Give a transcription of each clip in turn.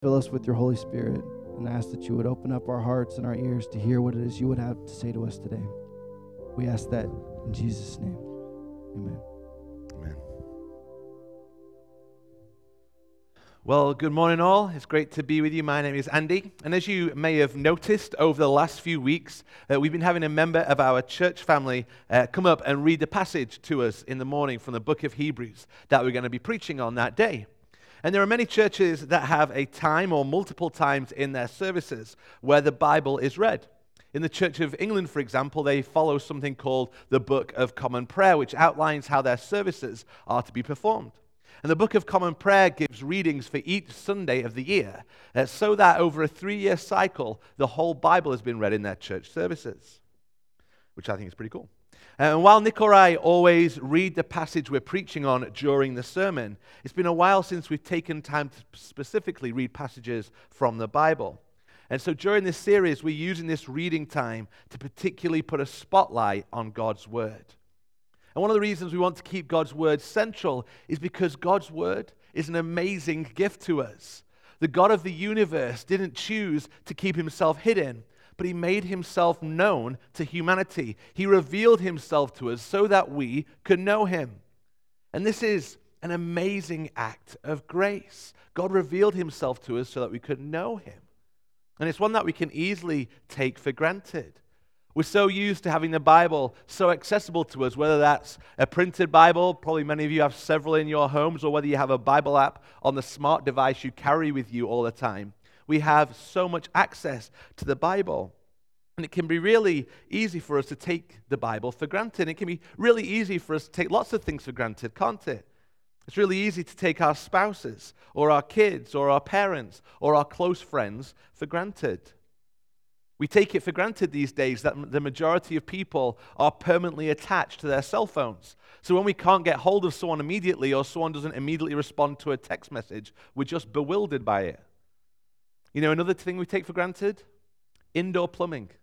Fill us with your Holy Spirit and ask that you would open up our hearts and our ears to hear what it is you would have to say to us today. We ask that in Jesus' name. Amen. Amen. Well, good morning all. It's great to be with you. My name is Andy. And as you may have noticed over the last few weeks, we've been having a member of our church family come up and read the passage to us in the morning from the book of Hebrews that we're going to be preaching on that day. And there are many churches that have a time or multiple times in their services where the Bible is read. In the Church of England, for example, they follow something called the Book of Common Prayer, which outlines how their services are to be performed. And the Book of Common Prayer gives readings for each Sunday of the year, so that over a 3-year cycle, the whole Bible has been read in their church services, which I think is pretty cool. And while Nick or I always read the passage we're preaching on during the sermon, it's been a while since we've taken time to specifically read passages from the Bible. And so during this series, we're using this reading time to particularly put a spotlight on God's Word. And one of the reasons we want to keep God's Word central is because God's Word is an amazing gift to us. The God of the universe didn't choose to keep himself hidden, but he made himself known to humanity. He revealed himself to us so that we could know him. And this is an amazing act of grace. God revealed himself to us so that we could know him. And it's one that we can easily take for granted. We're so used to having the Bible so accessible to us, whether that's a printed Bible, probably many of you have several in your homes, or whether you have a Bible app on the smart device you carry with you all the time. We have so much access to the Bible. And it can be really easy for us to take the Bible for granted. It can be really easy for us to take lots of things for granted, can't it? It's really easy to take our spouses, or our kids, or our parents, or our close friends for granted. We take it for granted these days that the majority of people are permanently attached to their cell phones. So when we can't get hold of someone immediately, or someone doesn't immediately respond to a text message, we're just bewildered by it. You know, another thing we take for granted? Indoor plumbing.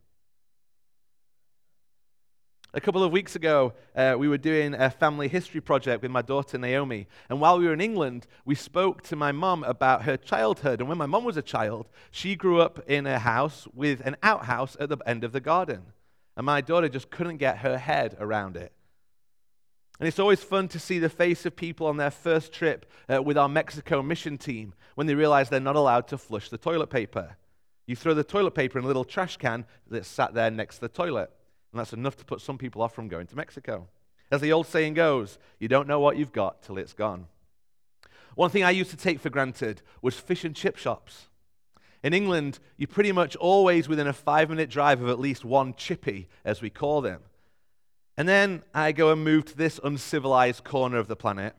A couple of weeks ago, we were doing a family history project with my daughter Naomi. And while we were in England, we spoke to my mum about her childhood. And when my mum was a child, she grew up in a house with an outhouse at the end of the garden. And my daughter just couldn't get her head around it. And it's always fun to see the face of people on their first trip with our Mexico mission team when they realize they're not allowed to flush the toilet paper. You throw the toilet paper in a little trash can that's sat there next to the toilet. And that's enough to put some people off from going to Mexico. As the old saying goes, you don't know what you've got till it's gone. One thing I used to take for granted was fish and chip shops. In England, you're pretty much always within a 5-minute drive of at least one chippy, as we call them. And then I go and move to this uncivilized corner of the planet,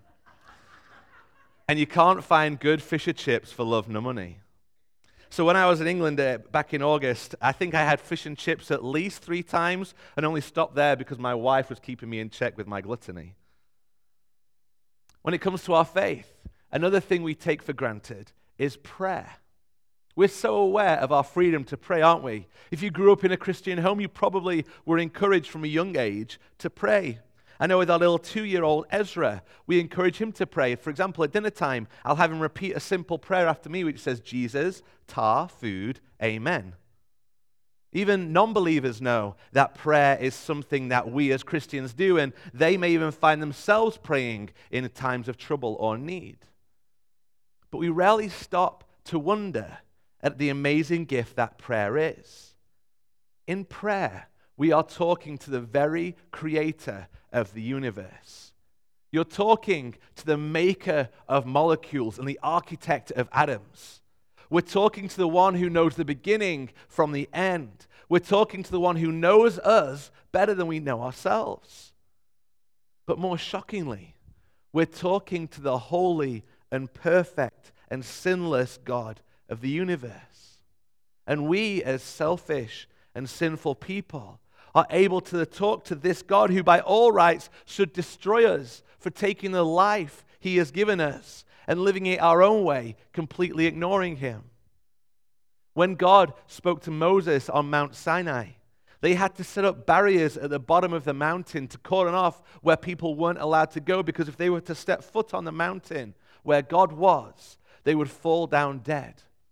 and you can't find good fish and chips for love nor money. So when I was in England back in August, I think I had fish and chips at least 3 times and only stopped there because my wife was keeping me in check with my gluttony. When it comes to our faith, another thing we take for granted is prayer. We're so aware of our freedom to pray, aren't we? If you grew up in a Christian home, you probably were encouraged from a young age to pray. I know with our little 2-year-old Ezra, we encourage him to pray. For example, at dinner time, I'll have him repeat a simple prayer after me, which says, Jesus, tar, food, amen. Even non-believers know that prayer is something that we as Christians do, and they may even find themselves praying in times of trouble or need. But we rarely stop to wonder at the amazing gift that prayer is. In prayer, we are talking to the very creator of the universe. You're talking to the maker of molecules and the architect of atoms. We're talking to the one who knows the beginning from the end. We're talking to the one who knows us better than we know ourselves. But more shockingly, we're talking to the holy and perfect and sinless God of the universe. And we, as selfish and sinful people, are able to talk to this God who by all rights should destroy us for taking the life he has given us and living it our own way, completely ignoring him. When God spoke to Moses on Mount Sinai, they had to set up barriers at the bottom of the mountain to cordon off where people weren't allowed to go, because if they were to step foot on the mountain where God was, they would fall down dead.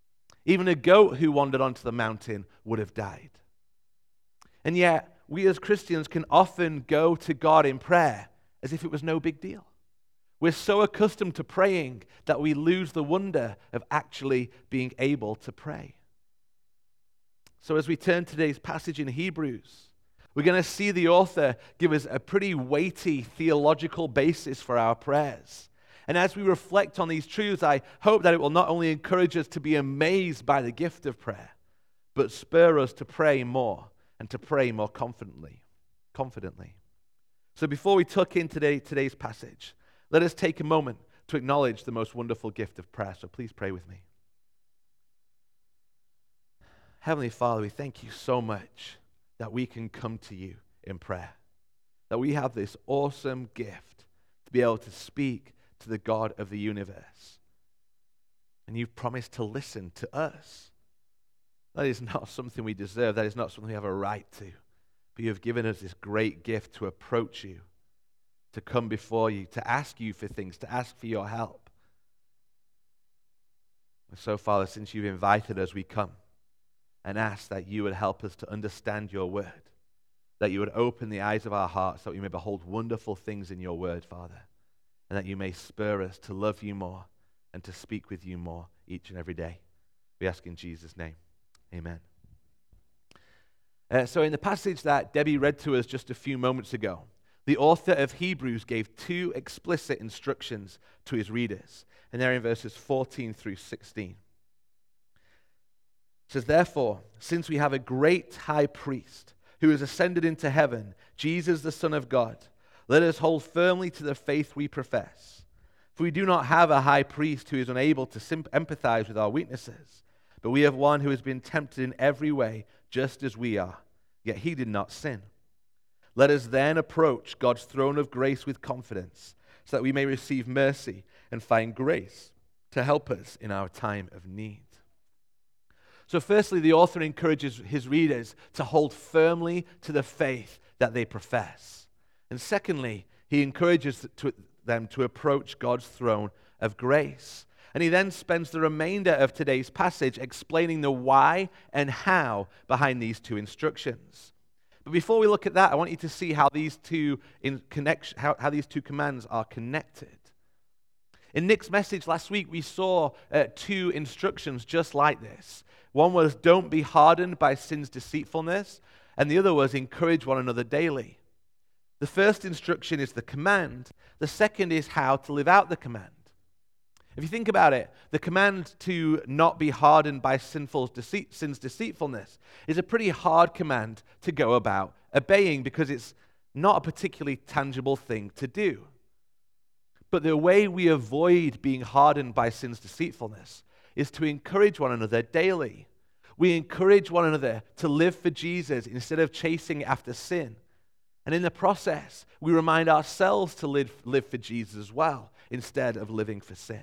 Even a goat who wandered onto the mountain would have died. And yet, we as Christians can often go to God in prayer as if it was no big deal. We're so accustomed to praying that we lose the wonder of actually being able to pray. So as we turn to today's passage in Hebrews, we're going to see the author give us a pretty weighty theological basis for our prayers. And as we reflect on these truths, I hope that it will not only encourage us to be amazed by the gift of prayer, but spur us to pray more and to pray more confidently. So before we tuck in today's passage, let us take a moment to acknowledge the most wonderful gift of prayer. So please pray with me. Heavenly Father, we thank you so much that we can come to you in prayer, that we have this awesome gift to be able to speak to the God of the universe. And you've promised to listen to us. That is not something we deserve. That is not something we have a right to. But you have given us this great gift to approach you, to come before you, to ask you for things, to ask for your help. And so, Father, since you've invited us, we come and ask that you would help us to understand your word, that you would open the eyes of our hearts, that we may behold wonderful things in your word, Father, and that you may spur us to love you more and to speak with you more each and every day. We ask in Jesus' name. Amen. So in the passage that Debbie read to us just a few moments ago, the author of Hebrews gave two explicit instructions to his readers, and they're in verses 14 through 16. It says, "Therefore, since we have a great high priest who has ascended into heaven, Jesus the Son of God, let us hold firmly to the faith we profess. For we do not have a high priest who is unable to empathize with our weaknesses, but we have one who has been tempted in every way, just as we are, yet he did not sin. Let us then approach God's throne of grace with confidence, so that we may receive mercy and find grace to help us in our time of need." So firstly, the author encourages his readers to hold firmly to the faith that they profess. And secondly, he encourages them to approach God's throne of grace. And he then spends the remainder of today's passage explaining the why and how behind these two instructions. But before we look at that, I want you to see how these two how these two commands are connected. In Nick's message last week, we saw two instructions just like this. One was, don't be hardened by sin's deceitfulness, and the other was, encourage one another daily. The first instruction is the command. The second is how to live out the command. If you think about it, the command to not be hardened by sin's deceitfulness is a pretty hard command to go about obeying because it's not a particularly tangible thing to do. But the way we avoid being hardened by sin's deceitfulness is to encourage one another daily. We encourage one another to live for Jesus instead of chasing after sin. And in the process, we remind ourselves to live for Jesus as well, instead of living for sin.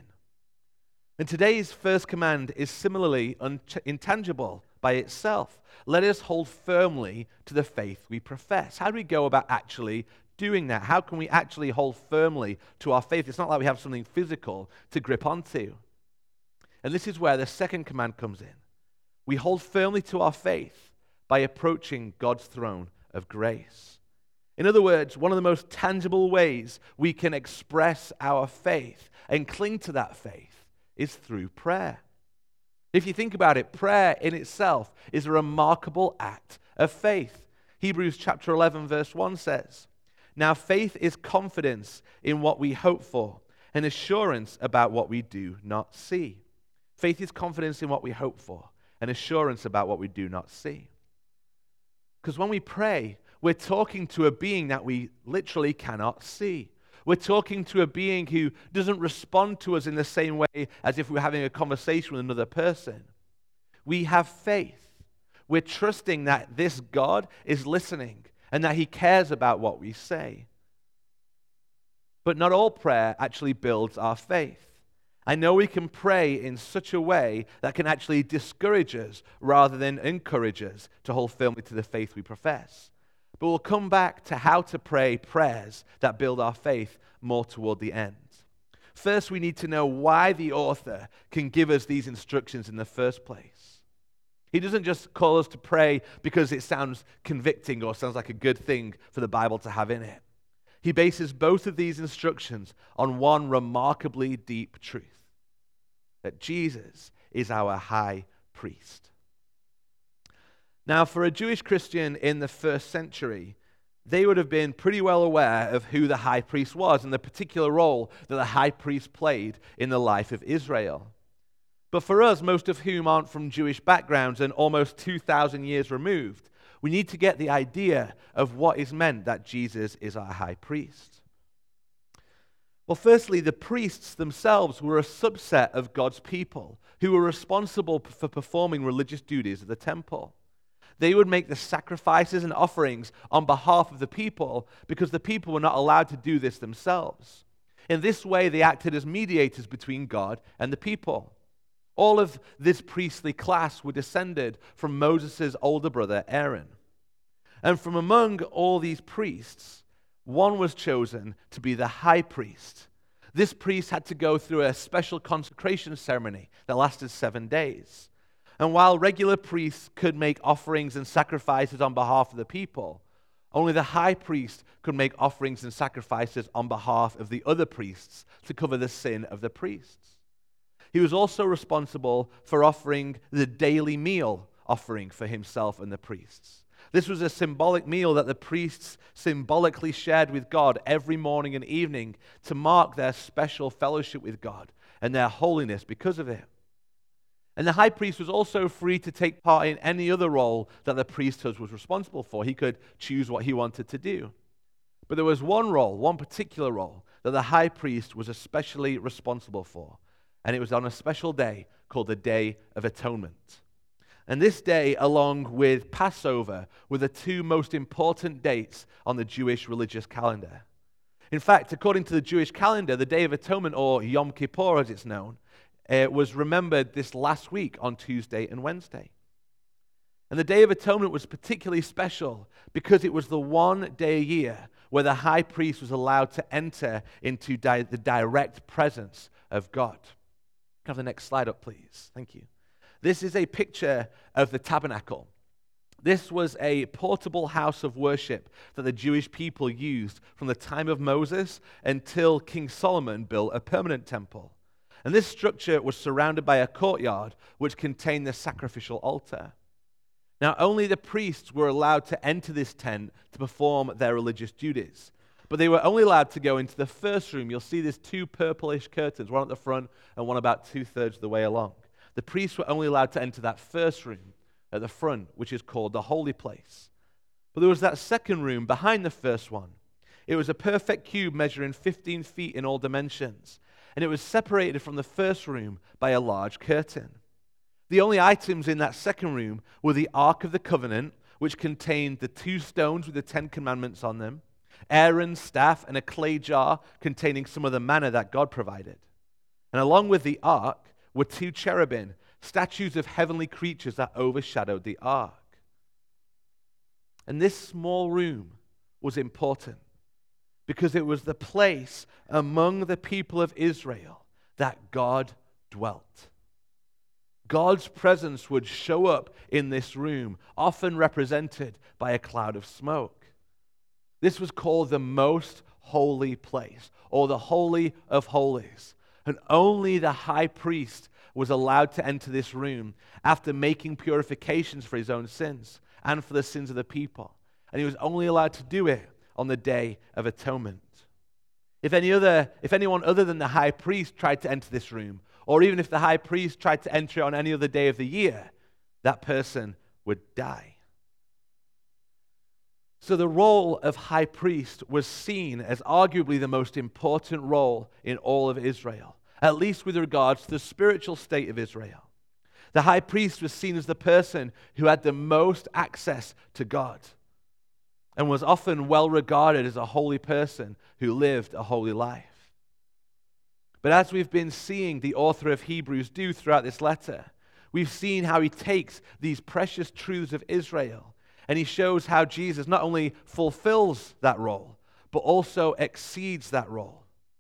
And today's first command is similarly intangible by itself. Let us hold firmly to the faith we profess. How do we go about actually doing that? How can we actually hold firmly to our faith? It's not like we have something physical to grip onto. And this is where the second command comes in. We hold firmly to our faith by approaching God's throne of grace. In other words, one of the most tangible ways we can express our faith and cling to that faith is through prayer. If you think about it, prayer in itself is a remarkable act of faith. Hebrews chapter 11 verse 1 says, "Now faith is confidence in what we hope for and assurance about what we do not see." Faith is confidence in what we hope for and assurance about what we do not see. Because when we pray, we're talking to a being that we literally cannot see. We're talking to a being who doesn't respond to us in the same way as if we're having a conversation with another person. We have faith. We're trusting that this God is listening and that he cares about what we say. But not all prayer actually builds our faith. I know we can pray in such a way that can actually discourage us rather than encourage us to hold firmly to the faith we profess. But we'll come back to how to pray prayers that build our faith more toward the end. First, we need to know why the author can give us these instructions in the first place. He doesn't just call us to pray because it sounds convicting or sounds like a good thing for the Bible to have in it. He bases both of these instructions on one remarkably deep truth: that Jesus is our high priest. Now, for a Jewish Christian in the first century, they would have been pretty well aware of who the high priest was and the particular role that the high priest played in the life of Israel. But for us, most of whom aren't from Jewish backgrounds and almost 2,000 years removed, we need to get the idea of what is meant that Jesus is our high priest. Well, firstly, the priests themselves were a subset of God's people who were responsible for performing religious duties of the temple. They would make the sacrifices and offerings on behalf of the people because the people were not allowed to do this themselves. In this way, they acted as mediators between God and the people. All of this priestly class were descended from Moses' older brother, Aaron. And from among all these priests, one was chosen to be the high priest. This priest had to go through a special consecration ceremony that lasted 7 days. And while regular priests could make offerings and sacrifices on behalf of the people, only the high priest could make offerings and sacrifices on behalf of the other priests to cover the sin of the priests. He was also responsible for offering the daily meal offering for himself and the priests. This was a symbolic meal that the priests symbolically shared with God every morning and evening to mark their special fellowship with God and their holiness because of it. And the high priest was also free to take part in any other role that the priesthood was responsible for. He could choose what he wanted to do. But there was one role, one particular role, that the high priest was especially responsible for. And it was on a special day called the Day of Atonement. And this day, along with Passover, were the two most important dates on the Jewish religious calendar. In fact, according to the Jewish calendar, the Day of Atonement, or Yom Kippur as it's known, was remembered this last week on Tuesday and Wednesday. And the Day of Atonement was particularly special because it was the one day a year where the high priest was allowed to enter into the direct presence of God. Can I have the next slide up, please? Thank you. This is a picture of the tabernacle. This was a portable house of worship that the Jewish people used from the time of Moses until King Solomon built a permanent temple. And this structure was surrounded by a courtyard which contained the sacrificial altar. Now, only the priests were allowed to enter this tent to perform their religious duties. But they were only allowed to go into the first room. You'll see there's two purplish curtains, one at the front and one about 2/3 of the way along. The priests were only allowed to enter that first room at the front, which is called the holy place. But there was that second room behind the first one. It was a perfect cube measuring 15 feet in all dimensions. And it was separated from the first room by a large curtain. The only items in that second room were the Ark of the Covenant, which contained the 2 stones with the 10 commandments on them, Aaron's staff, and a clay jar containing some of the manna that God provided. And along with the Ark were 2 cherubim, statues of heavenly creatures that overshadowed the Ark. And this small room was important, because it was the place among the people of Israel that God dwelt. God's presence would show up in this room, often represented by a cloud of smoke. This was called the most holy place, or the Holy of Holies. And only the high priest was allowed to enter this room after making purifications for his own sins and for the sins of the people. And he was only allowed to do it on the Day of Atonement. If anyone other than the high priest tried to enter this room, or even if the high priest tried to enter it on any other day of the year, that person would die. So the role of high priest was seen as arguably the most important role in all of Israel, at least with regards to the spiritual state of Israel. The high priest was seen as the person who had the most access to God, and was often well regarded as a holy person who lived a holy life. But as we've been seeing the author of Hebrews do throughout this letter, we've seen how he takes these precious truths of Israel and he shows how Jesus not only fulfills that role, but also exceeds that role.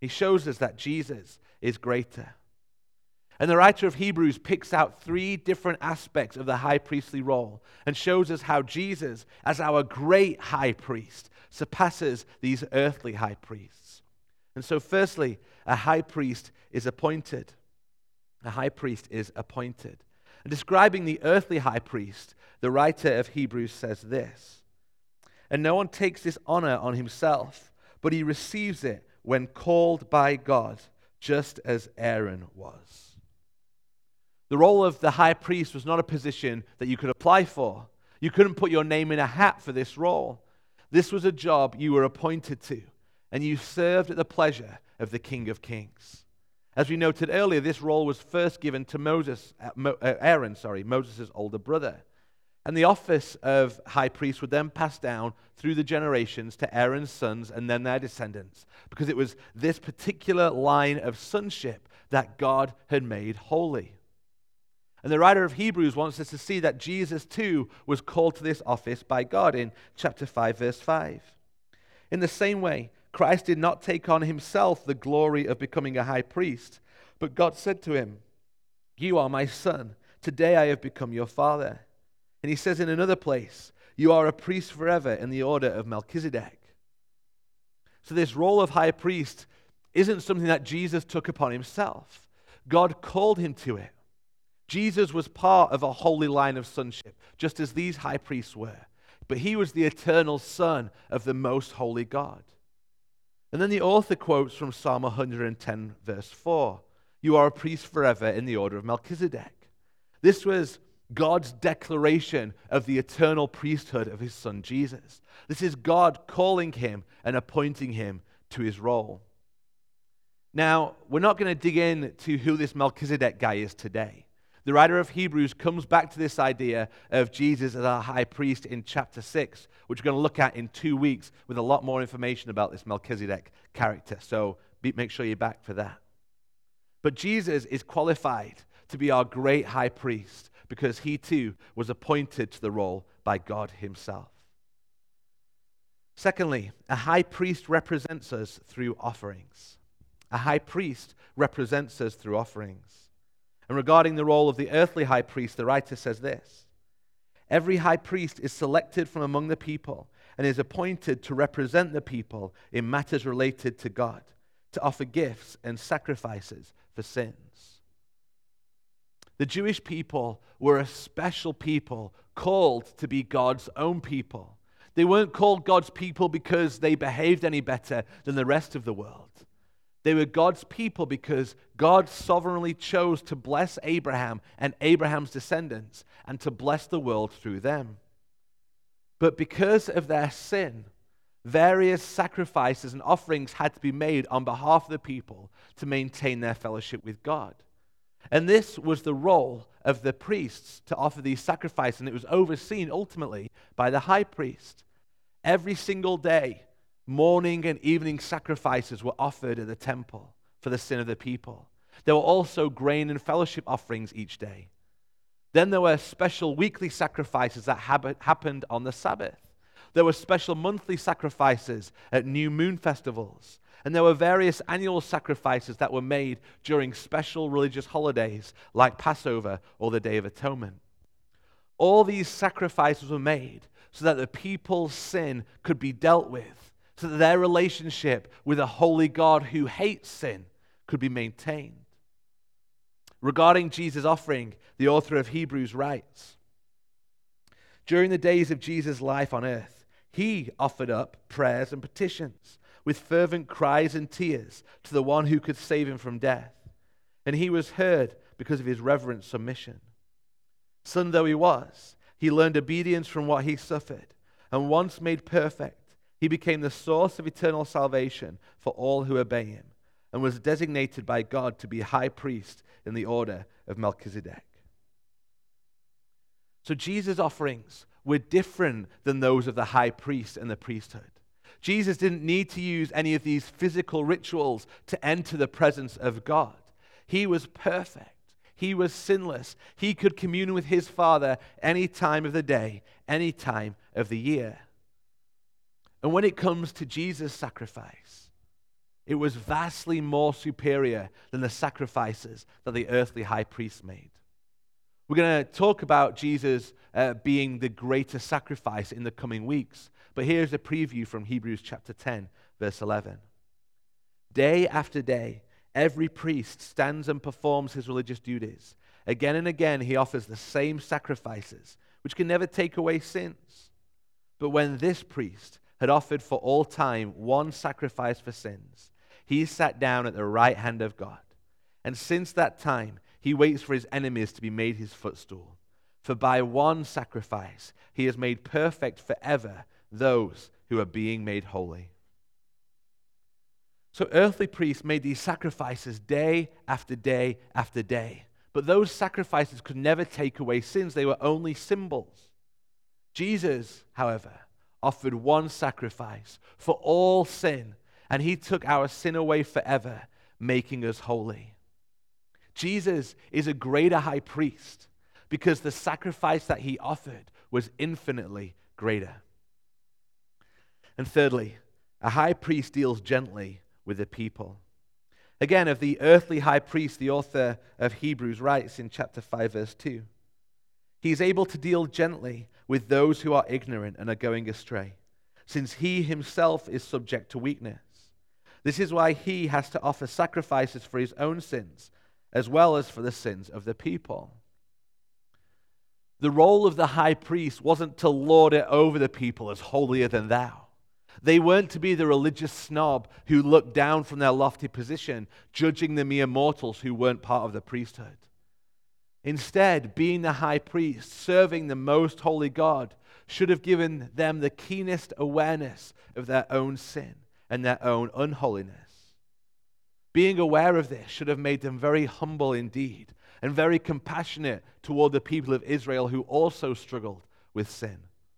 He shows us that Jesus is greater. And the writer of Hebrews picks out 3 different aspects of the high priestly role and shows us how Jesus, as our great high priest, surpasses these earthly high priests. And so firstly, a high priest is appointed. A high priest is appointed. And describing the earthly high priest, the writer of Hebrews says this, "And no one takes this honor on himself, but he receives it when called by God, just as Aaron was." The role of the high priest was not a position that you could apply for. You couldn't put your name in a hat for this role. This was a job you were appointed to, and you served at the pleasure of the King of Kings. As we noted earlier, this role was first given to Aaron, Moses' older brother. And the office of high priest would then pass down through the generations to Aaron's sons and then their descendants, because it was this particular line of sonship that God had made holy. And the writer of Hebrews wants us to see that Jesus too was called to this office by God in chapter 5, verse 5. In the same way, Christ did not take on himself the glory of becoming a high priest, but God said to him, "You are my son. Today I have become your father." And he says in another place, "You are a priest forever in the order of Melchizedek." So this role of high priest isn't something that Jesus took upon himself. God called him to it. Jesus was part of a holy line of sonship, just as these high priests were. But he was the eternal Son of the most holy God. And then the author quotes from Psalm 110, verse 4. "You are a priest forever in the order of Melchizedek." This was God's declaration of the eternal priesthood of his Son Jesus. This is God calling him and appointing him to his role. Now, we're not going to dig into who this Melchizedek guy is today. The writer of Hebrews comes back to this idea of Jesus as our high priest in chapter 6, which we're going to look at in 2 weeks with a lot more information about this Melchizedek character. So make sure you're back for that. But Jesus is qualified to be our great high priest because he too was appointed to the role by God himself. Secondly, a high priest represents us through offerings. A high priest represents us through offerings. And regarding the role of the earthly high priest, the writer says this: "Every high priest is selected from among the people and is appointed to represent the people in matters related to God, to offer gifts and sacrifices for sins." The Jewish people were a special people called to be God's own people. They weren't called God's people because they behaved any better than the rest of the world. They were God's people because God sovereignly chose to bless Abraham and Abraham's descendants and to bless the world through them. But because of their sin, various sacrifices and offerings had to be made on behalf of the people to maintain their fellowship with God. And this was the role of the priests to offer these sacrifices, and it was overseen ultimately by the high priest. Every single day, morning and evening sacrifices were offered at the temple for the sin of the people. There were also grain and fellowship offerings each day. Then there were special weekly sacrifices that happened on the Sabbath. There were special monthly sacrifices at new moon festivals. And there were various annual sacrifices that were made during special religious holidays like Passover or the Day of Atonement. All these sacrifices were made so that the people's sin could be dealt with, so that their relationship with a holy God who hates sin could be maintained. Regarding Jesus' offering, the author of Hebrews writes, "During the days of Jesus' life on earth, he offered up prayers and petitions with fervent cries and tears to the one who could save him from death. And he was heard because of his reverent submission. Son though he was, he learned obedience from what he suffered, and once made perfect, he became the source of eternal salvation for all who obey him, and was designated by God to be high priest in the order of Melchizedek." So Jesus' offerings were different than those of the high priest and the priesthood. Jesus didn't need to use any of these physical rituals to enter the presence of God. He was perfect. He was sinless. He could commune with his Father any time of the day, any time of the year. And when it comes to Jesus' sacrifice, It was vastly more superior than the sacrifices that the earthly high priest made. We're going to talk about Jesus being the greatest sacrifice in the coming weeks, but here's a preview from Hebrews chapter 10, verse 11. Day after day, every priest stands and performs his religious duties. Again and again, he offers the same sacrifices, which can never take away sins. But when this priest had offered for all time one sacrifice for sins, he sat down at the right hand of God. And since that time, he waits for his enemies to be made his footstool. For by one sacrifice, he has made perfect forever those who are being made holy. So earthly priests made these sacrifices day after day after day. But those sacrifices could never take away sins. They were only symbols. Jesus, however, offered one sacrifice for all sin, and he took our sin away forever, making us holy. Jesus is a greater high priest because the sacrifice that he offered was infinitely greater. And thirdly, a high priest deals gently with the people. Again, of the earthly high priest, the author of Hebrews writes in chapter 5, verse 2, he is able to deal gently with those who are ignorant and are going astray, since he himself is subject to weakness. This is why he has to offer sacrifices for his own sins, as well as for the sins of the people. The role of the high priest wasn't to lord it over the people as holier than thou. They weren't to be the religious snob who looked down from their lofty position, judging the mere mortals who weren't part of the priesthood. Instead, being the high priest, serving the most holy God, should have given them the keenest awareness of their own sin and their own unholiness. Being aware of this should have made them very humble indeed and very compassionate toward the people of Israel who also struggled with sin.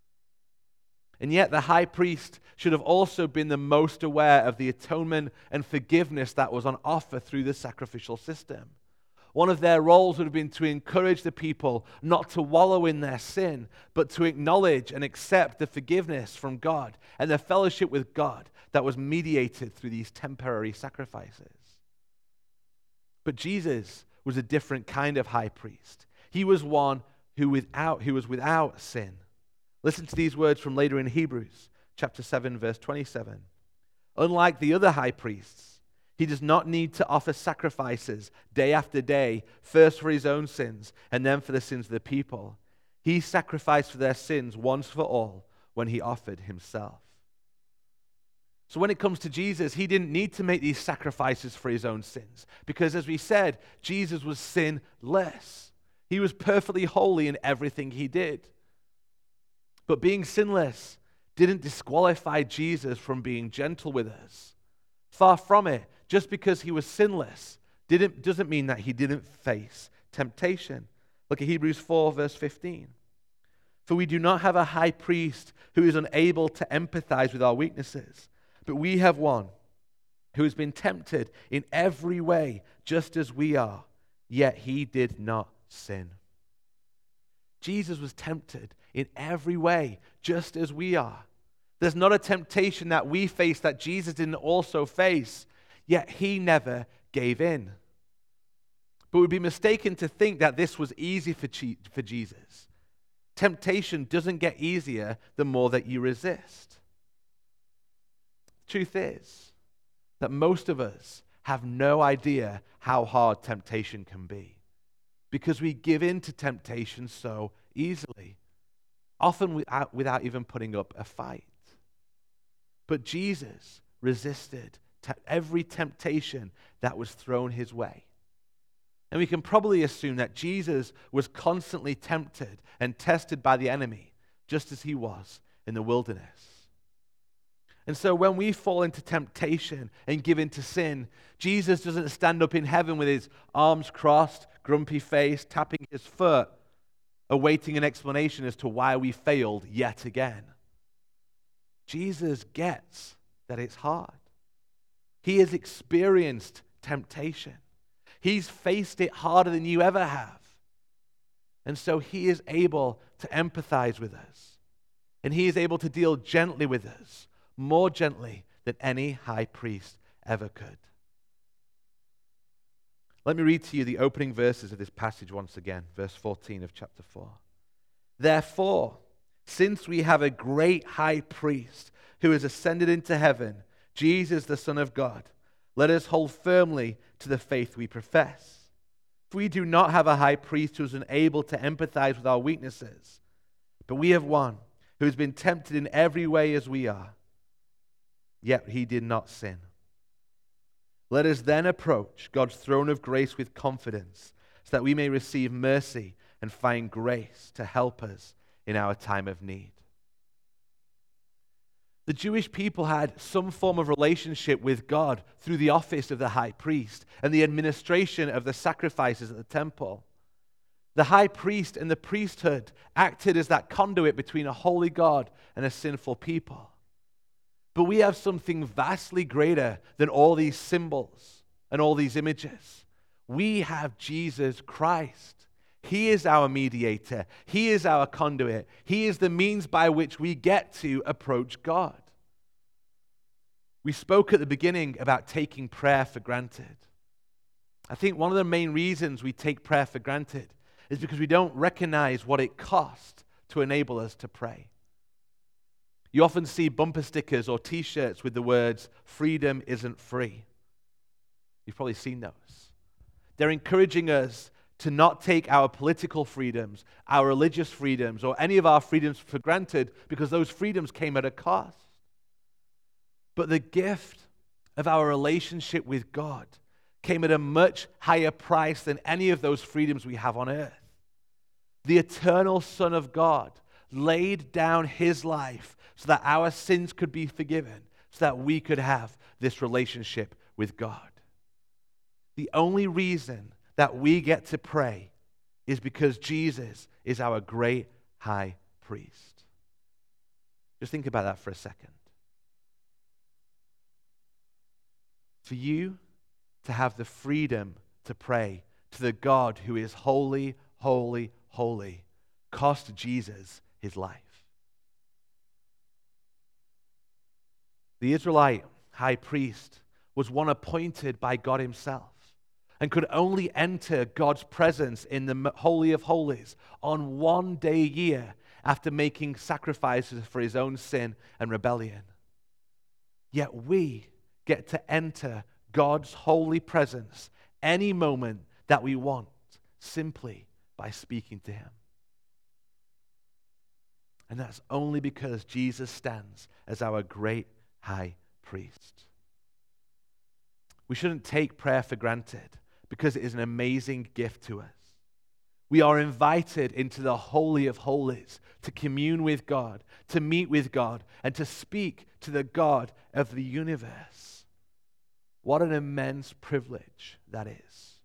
And yet the high priest should have also been the most aware of the atonement and forgiveness that was on offer through the sacrificial system. One of their roles would have been to encourage the people not to wallow in their sin, but to acknowledge and accept the forgiveness from God and the fellowship with God that was mediated through these temporary sacrifices. But Jesus was a different kind of high priest. He was one who was without sin. Listen to these words from later in Hebrews, chapter 7, verse 27. Unlike the other high priests, he does not need to offer sacrifices day after day, first for his own sins and then for the sins of the people. He sacrificed for their sins once for all when he offered himself. So when it comes to Jesus, he didn't need to make these sacrifices for his own sins because, as we said, Jesus was sinless. He was perfectly holy in everything he did. But being sinless didn't disqualify Jesus from being gentle with us. Far from it. Just because he was sinless doesn't mean that he didn't face temptation. Look at Hebrews 4, verse 15. For we do not have a high priest who is unable to empathize with our weaknesses, but we have one who has been tempted in every way, just as we are, yet he did not sin. Jesus was tempted in every way, just as we are. There's not a temptation that we face that Jesus didn't also face, yet he never gave in. But we'd be mistaken to think that this was easy for Jesus. Temptation doesn't get easier the more that you resist. Truth is that most of us have no idea how hard temptation can be because we give in to temptation so easily, often without even putting up a fight. But Jesus resisted every temptation that was thrown his way. And we can probably assume that Jesus was constantly tempted and tested by the enemy, just as he was in the wilderness. And so when we fall into temptation and give in to sin, Jesus doesn't stand up in heaven with his arms crossed, grumpy face, tapping his foot, awaiting an explanation as to why we failed yet again. Jesus gets that it's hard. He has experienced temptation. He's faced it harder than you ever have. And so he is able to empathize with us. And he is able to deal gently with us, more gently than any high priest ever could. Let me read to you the opening verses of this passage once again, verse 14 of chapter 4. Therefore, since we have a great high priest who has ascended into heaven, Jesus the Son of God, let us hold firmly to the faith we profess. For we do not have a high priest who is unable to empathize with our weaknesses, but we have one who has been tempted in every way as we are, yet he did not sin. Let us then approach God's throne of grace with confidence, so that we may receive mercy and find grace to help us in our time of need. The Jewish people had some form of relationship with God through the office of the high priest and the administration of the sacrifices at the temple. The high priest and the priesthood acted as that conduit between a holy God and a sinful people. But we have something vastly greater than all these symbols and all these images. We have Jesus Christ. He is our mediator. He is our conduit. He is the means by which we get to approach God. We spoke at the beginning about taking prayer for granted. I think one of the main reasons we take prayer for granted is because we don't recognize what it costs to enable us to pray. You often see bumper stickers or t-shirts with the words, "Freedom isn't free." You've probably seen those. They're encouraging us to not take our political freedoms, our religious freedoms, or any of our freedoms for granted because those freedoms came at a cost. But the gift of our relationship with God came at a much higher price than any of those freedoms we have on earth. The eternal Son of God laid down his life so that our sins could be forgiven, so that we could have this relationship with God. The only reason that we get to pray is because Jesus is our great high priest. Just think about that for a second. For you to have the freedom to pray to the God who is holy, holy, holy, cost Jesus his life. The Israelite high priest was one appointed by God himself and could only enter God's presence in the Holy of Holies on one day a year after making sacrifices for his own sin and rebellion. Yet we get to enter God's holy presence any moment that we want simply by speaking to him. And that's only because Jesus stands as our great high priest. We shouldn't take prayer for granted because it is an amazing gift to us. We are invited into the Holy of Holies to commune with God, to meet with God, and to speak to the God of the universe. What an immense privilege that is.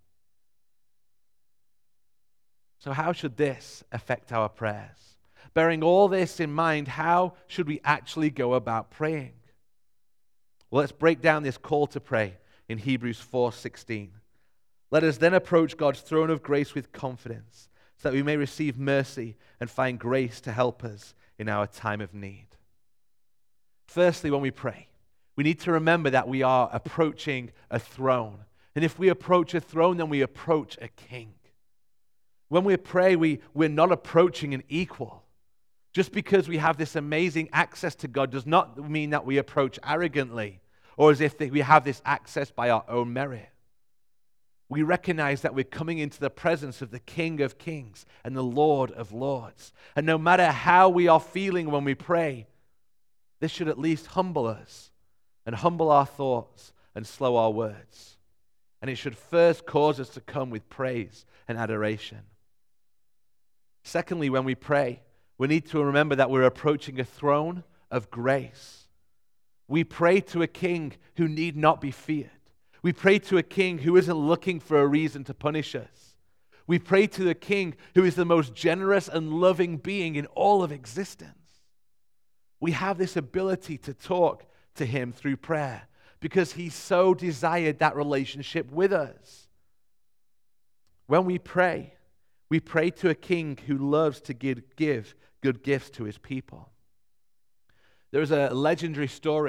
So how should this affect our prayers? Bearing all this in mind, how should we actually go about praying? Well, let's break down this call to pray in Hebrews 4:16. Let us then approach God's throne of grace with confidence, so that we may receive mercy and find grace to help us in our time of need. Firstly, when we pray, we need to remember that we are approaching a throne. And if we approach a throne, then we approach a king. When we pray, we're not approaching an equal. Just because we have this amazing access to God does not mean that we approach arrogantly or as if we have this access by our own merit. We recognize that we're coming into the presence of the King of Kings and the Lord of Lords. And no matter how we are feeling when we pray, this should at least humble us and humble our thoughts and slow our words. And it should first cause us to come with praise and adoration. Secondly, when we pray, we need to remember that we're approaching a throne of grace. We pray to a king who need not be feared. We pray to a king who isn't looking for a reason to punish us. We pray to the king who is the most generous and loving being in all of existence. We have this ability to talk to him through prayer because he so desired that relationship with us. When we pray to a king who loves to give good gifts to his people. There's a legendary story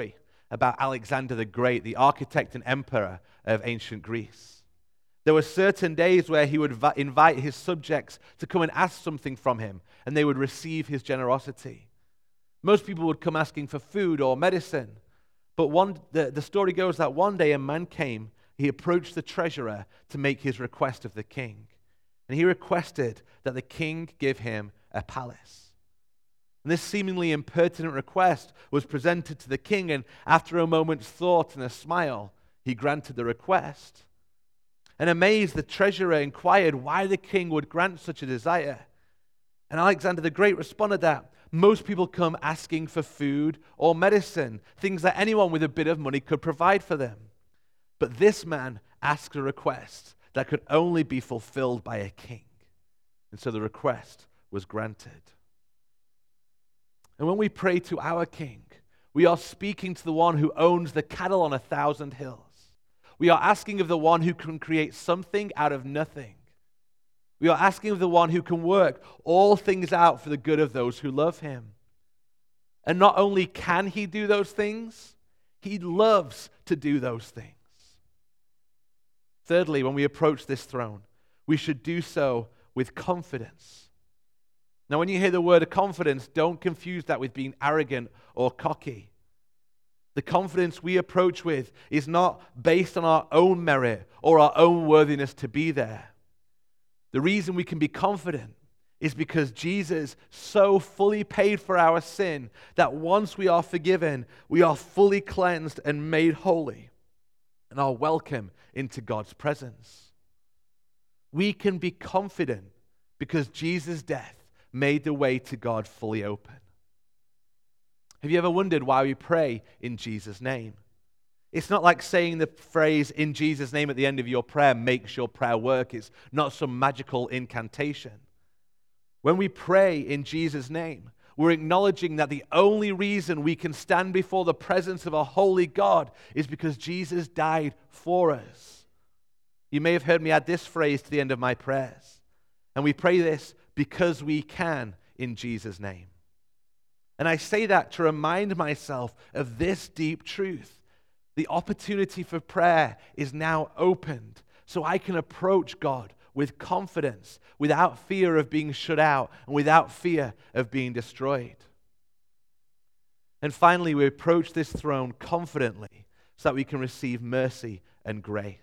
about Alexander the Great, the architect and emperor of ancient Greece. There were certain days where he would invite his subjects to come and ask something from him, and they would receive his generosity. Most people would come asking for food or medicine, but the story goes that one day a man came, he approached the treasurer to make his request of the king, and he requested that the king give him a palace. And this seemingly impertinent request was presented to the king, and after a moment's thought and a smile, he granted the request. And amazed, the treasurer inquired why the king would grant such a desire. And Alexander the Great responded that most people come asking for food or medicine, things that anyone with a bit of money could provide for them. But this man asked a request that could only be fulfilled by a king. And so the request was granted. And when we pray to our king, we are speaking to the one who owns the cattle on 1,000 hills. We are asking of the one who can create something out of nothing. We are asking of the one who can work all things out for the good of those who love him. And not only can he do those things, he loves to do those things. Thirdly, when we approach this throne, we should do so with confidence. Now, when you hear the word confidence, don't confuse that with being arrogant or cocky. The confidence we approach with is not based on our own merit or our own worthiness to be there. The reason we can be confident is because Jesus so fully paid for our sin that once we are forgiven, we are fully cleansed and made holy and are welcome into God's presence. We can be confident because Jesus' death made the way to God fully open. Have you ever wondered why we pray in Jesus' name? It's not like saying the phrase "in Jesus' name" at the end of your prayer makes your prayer work. It's not some magical incantation. When we pray in Jesus' name, we're acknowledging that the only reason we can stand before the presence of a holy God is because Jesus died for us. You may have heard me add this phrase to the end of my prayers. And we pray this because we can in Jesus' name. And I say that to remind myself of this deep truth. The opportunity for prayer is now opened, so I can approach God with confidence, without fear of being shut out, and without fear of being destroyed. And finally, we approach this throne confidently so that we can receive mercy and grace.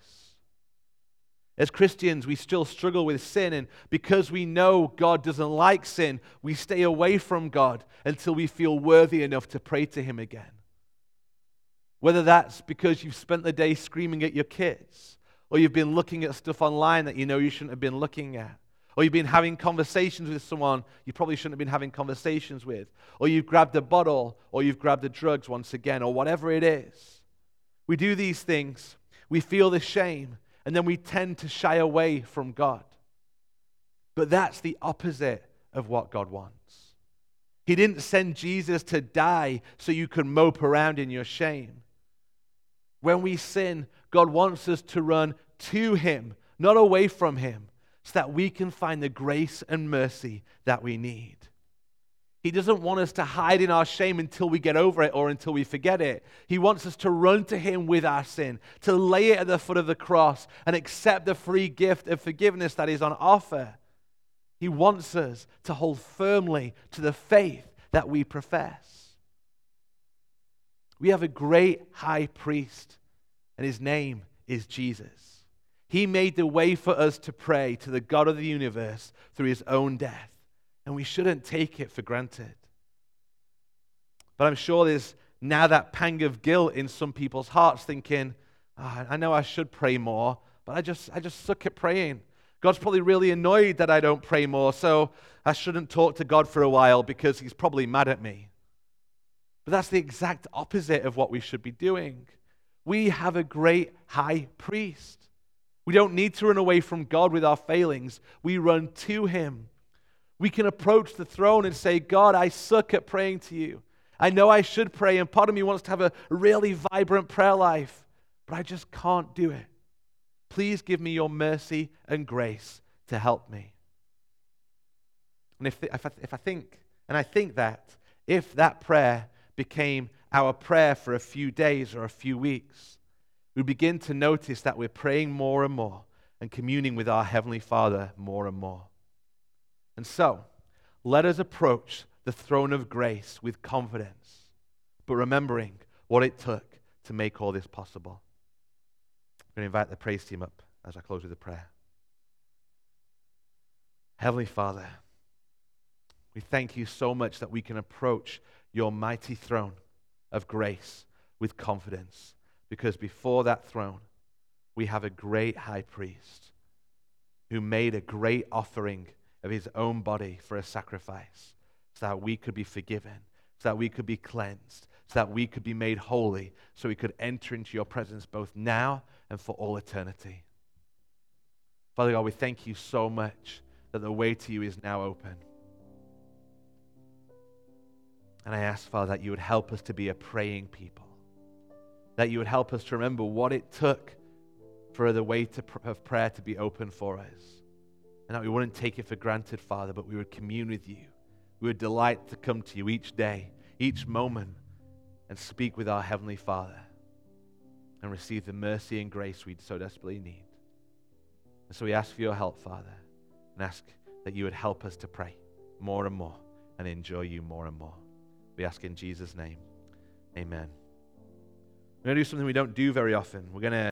As Christians, we still struggle with sin, and because we know God doesn't like sin, we stay away from God until we feel worthy enough to pray to Him again. Whether that's because you've spent the day screaming at your kids, or you've been looking at stuff online that you know you shouldn't have been looking at, or you've been having conversations with someone you probably shouldn't have been having conversations with, or you've grabbed a bottle, or you've grabbed the drugs once again, or whatever it is. We do these things, we feel the shame, and then we tend to shy away from God. But that's the opposite of what God wants. He didn't send Jesus to die so you could mope around in your shame. When we sin, God wants us to run to Him, not away from Him, so that we can find the grace and mercy that we need. He doesn't want us to hide in our shame until we get over it or until we forget it. He wants us to run to Him with our sin, to lay it at the foot of the cross and accept the free gift of forgiveness that is on offer. He wants us to hold firmly to the faith that we profess. We have a great high priest, and His name is Jesus. He made the way for us to pray to the God of the universe through His own death. And we shouldn't take it for granted. But I'm sure there's now that pang of guilt in some people's hearts thinking, I know I should pray more, but I just suck at praying. God's probably really annoyed that I don't pray more, so I shouldn't talk to God for a while because He's probably mad at me. But that's the exact opposite of what we should be doing. We have a great high priest. We don't need to run away from God with our failings. We run to Him. We can approach the throne and say, God, I suck at praying to you. I know I should pray, and part of me wants to have a really vibrant prayer life, but I just can't do it. Please give me your mercy and grace to help me. And I think that if that prayer became our prayer for a few days or a few weeks, we begin to notice that we're praying more and more and communing with our Heavenly Father more and more. And so, let us approach the throne of grace with confidence, but remembering what it took to make all this possible. I'm going to invite the praise team up as I close with a prayer. Heavenly Father, we thank you so much that we can approach your mighty throne of grace with confidence, because before that throne, we have a great high priest who made a great offering of his own body for a sacrifice so that we could be forgiven, so that we could be cleansed, so that we could be made holy, so we could enter into your presence both now and for all eternity. Father God, we thank you so much that the way to you is now open. And I ask, Father, that you would help us to be a praying people, that you would help us to remember what it took for the way of prayer to be open for us, and that we wouldn't take it for granted, Father, but we would commune with you. We would delight to come to you each day, each moment, and speak with our Heavenly Father and receive the mercy and grace we so desperately need. And so we ask for your help, Father, and ask that you would help us to pray more and more and enjoy you more and more. We ask in Jesus' name, amen. We're going to do something we don't do very often. We're going to